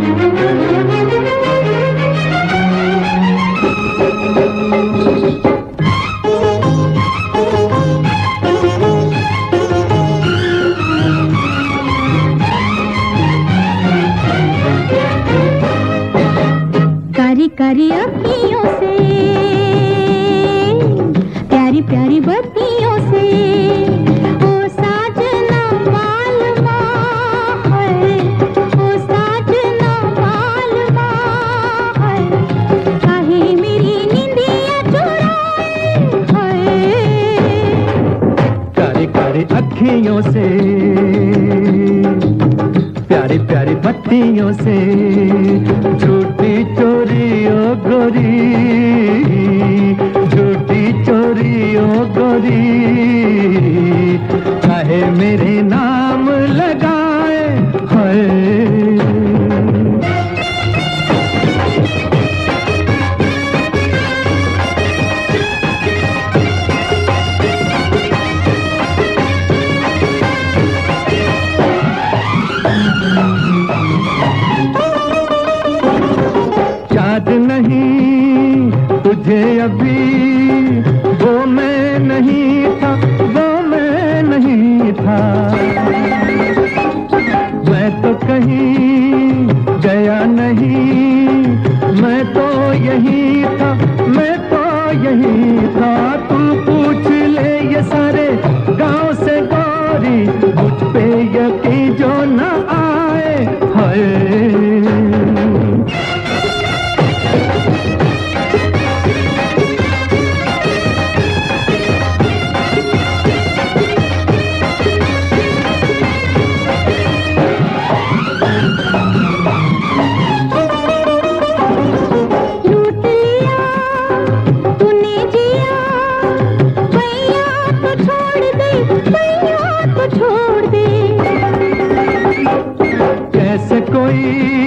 कारी कारी अखियों से, प्यारी प्यारी बत्तियों से, ओ साजना मालूमा है, ओ साजना मालूमा है, काहे मेरी नींदियाँ चुराए है। कारी कारी अखियों से, प्यारी प्यारी बत्तियों से, झूठी चोरी ओ गोरी, झूठी चोरी ओ गोरी, चाहे मेरे नाम लगाए हाय। याद नहीं तुझे अभी, वो मैं नहीं था, वो मैं नहीं था। मैं तो कहीं गया नहीं, मैं तो यही था, मैं तो यही था। तू पूछ ले ये सारे गांव से गोरी, मुझ पे यकीन जो न आए हाय। कैसे कोई